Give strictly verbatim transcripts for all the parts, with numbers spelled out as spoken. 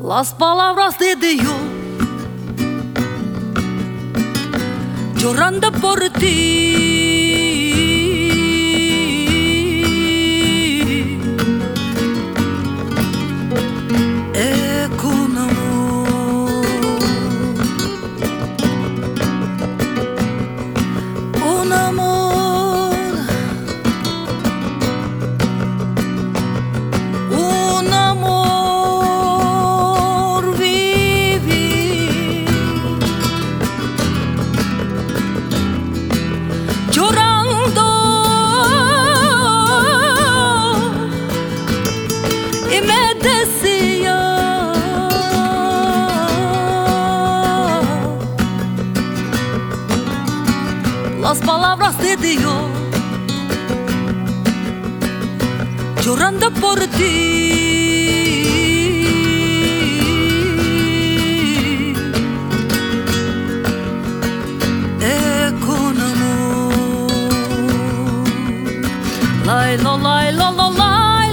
Las palabras de Dios llorando por ti. Es con amor, un amor, un amor vivir, llorando y me decía: las palabras de Dios llorando por ti. Es con amor. La la la la la la.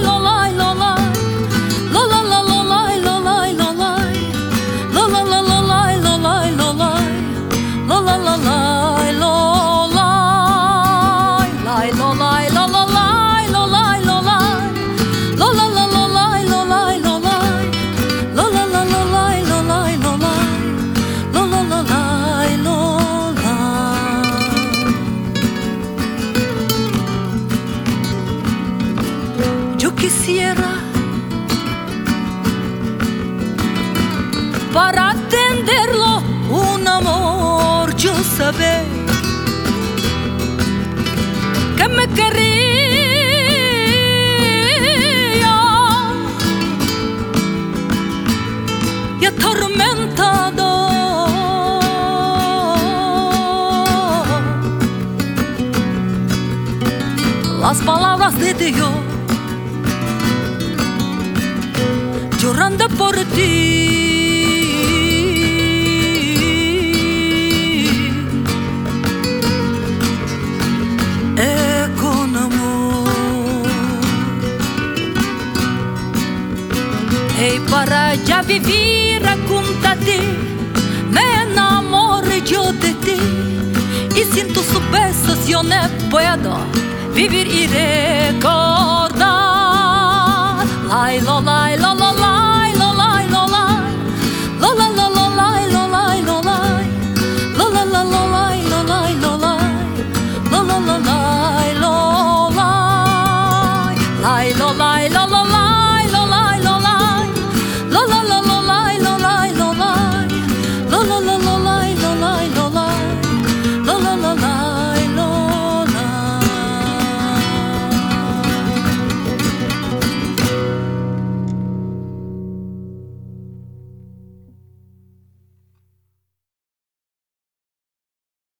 Yo quisiera para atenderlo un amor, yo saber que me quería y atormentado. Las palabras de Dios llorando por ti. Es con amor. Y para ya vivir junto a ti, me enamoré yo de ti. Y sin tus besos yo no puedo vivir y recordar.